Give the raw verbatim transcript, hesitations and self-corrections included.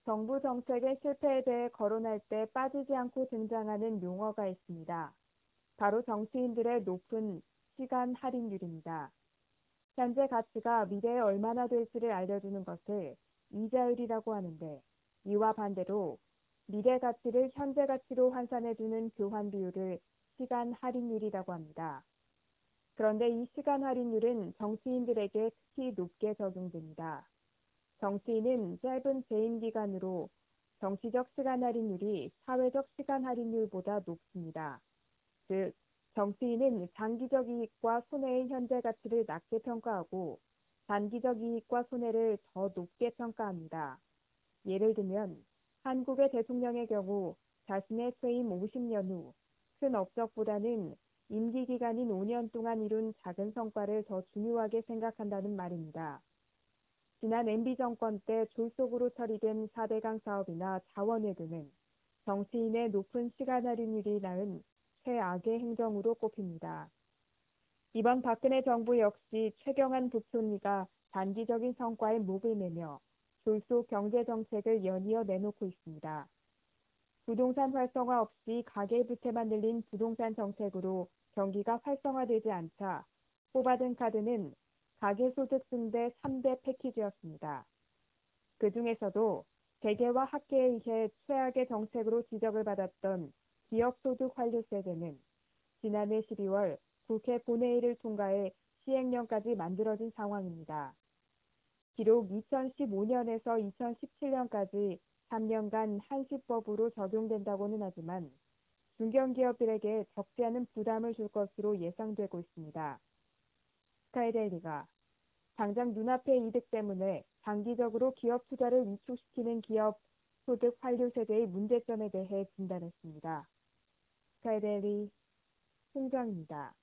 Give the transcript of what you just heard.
정부 정책의 실패에 대해 거론할 때 빠지지 않고 등장하는 용어가 있습니다. 바로 정치인들의 높은 시간 할인율입니다. 현재 가치가 미래에 얼마나 될지를 알려주는 것을 이자율이라고 하는데, 이와 반대로 미래 가치를 현재 가치로 환산해주는 교환 비율을 시간 할인율이라고 합니다. 그런데 이 시간 할인율은 정치인들에게 특히 높게 적용됩니다. 정치인은 짧은 재임 기간으로 정치적 시간 할인율이 사회적 시간 할인율보다 높습니다. 즉, 정치인은 장기적 이익과 손해의 현재 가치를 낮게 평가하고 단기적 이익과 손해를 더 높게 평가합니다. 예를 들면 한국의 대통령의 경우 자신의 퇴임 오십 년 후 큰 업적보다는 임기 기간인 오 년 동안 이룬 작은 성과를 더 중요하게 생각한다는 말입니다. 지난 엠비 정권 때 졸속으로 처리된 사 대강 사업이나 자원외교는 정치인의 높은 시간 할인율이 낳은 최악의 행정으로 꼽힙니다. 이번 박근혜 정부 역시 최경환 부총리가 단기적인 성과에 목을 매며 졸속 경제 정책을 연이어 내놓고 있습니다. 부동산 활성화 없이 가계부채만 늘린 부동산 정책으로 경기가 활성화되지 않자 뽑아든 카드는 가계소득 증대 삼 대 패키지였습니다. 그 중에서도 재계와 학계에 의해 최악의 정책으로 지적을 받았던 기업소득 환류세제는 지난해 십이월 국회 본회의를 통과해 시행령까지 만들어진 상황입니다. 비록 이천십오 년에서 이천십칠 년까지 삼 년간 한시법으로 적용된다고는 하지만 중견기업들에게 적지 않은 부담을 줄 것으로 예상되고 있습니다. 스카이데일리가 당장 눈앞의 이득 때문에 장기적으로 기업 투자를 위축시키는 기업 소득 환류 세제의 문제점에 대해 진단했습니다. 스카이데일리 홍정입니다.